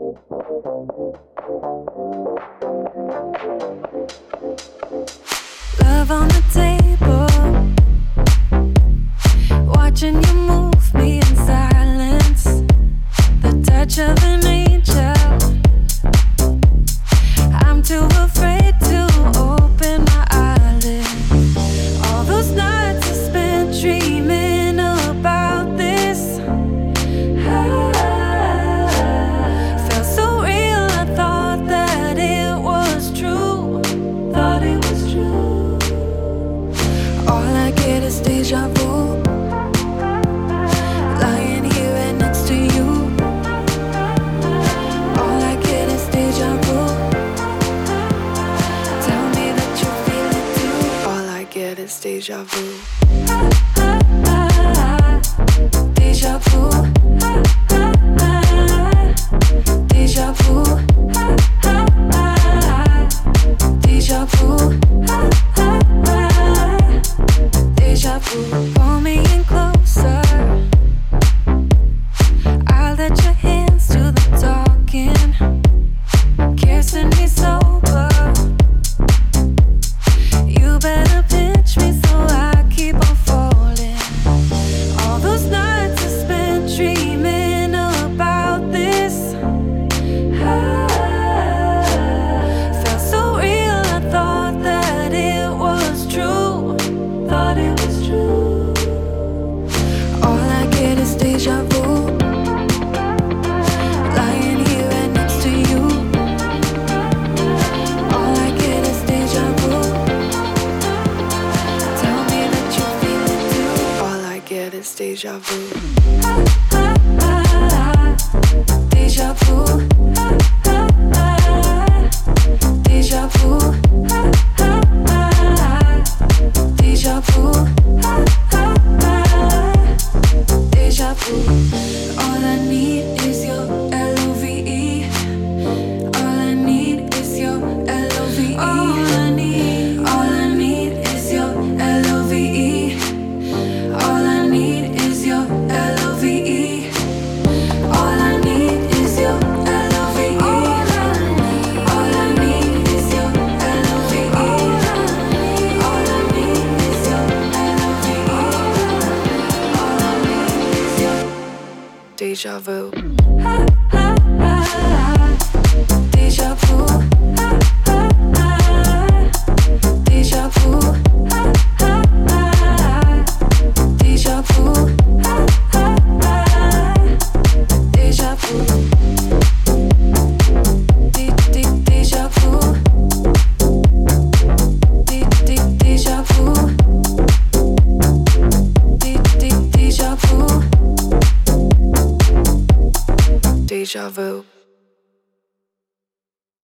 Love on the table, watching you move me in silence. The touch of an angel. I'm too afraid to open my eyelids. All those nights I spent dreaming about this. Felt so real, I thought that it was true. Thought it was true. All I get is deja vu. Lying here right next to you. All I get is deja vu. Tell me that you feel it too. All I get is deja vu. Deja vu. Deja vu. Deja vu. Deja vu. Pull me in closer. I'll let your hands do the talking. Kissing me sober. You better pinch me so I keep on falling. All those nights I spent dreaming about this. Felt so real, I thought that it was true. Thought it was true. All I get is deja vu. Lying here right next to you. All I get is deja vu. Tell me that you feel it too. All I get is deja vu. Deja vu. Deja vu. Deja vu. Deja vu. All I need is your L-O-V-E. All I need is your L-O-V-E. All I need is your L-O-V-E. All I need is your L-O-V-E. All I need is your L-O-V-E. All I need is your L-O-V-E. All I need is your L-O-V-E. All I need is your deja vu. Deja vu. Deja vu. Deja vu. Deja vu. Deja vu. Deja vu. Deja vu. Deja vu.